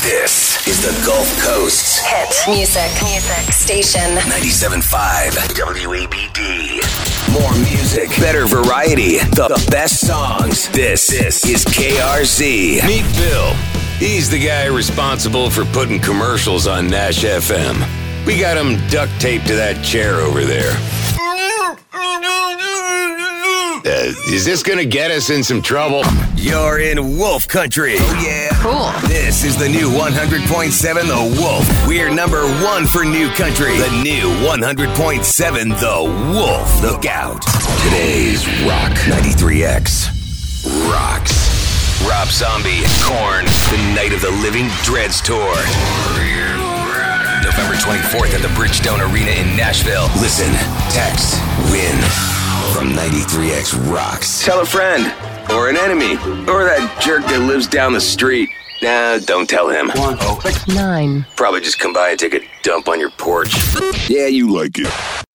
This is the Gulf Coast's hit music station. 97.5 WABD. More music, better variety, the best songs. This is KRZ. Meet Bill. He's the guy responsible for putting commercials on Nash FM. We got him duct taped to that chair over there. Is this gonna get us in some trouble? You're in Wolf Country. Oh, yeah. Cool. This is the new 100.7 The Wolf. We're number one for new country. The new 100.7 The Wolf. Look out. Today's Rock 93X rocks. Rob Zombie, Korn, the Night of the Living Dreads Tour. November 24th at the Bridgestone Arena in Nashville. Listen, text, win from 93X Rocks. Tell a friend, or an enemy, or that jerk that lives down the street. Nah, don't tell him. 109. Probably just come by and take a dump on your porch. Yeah, you like it.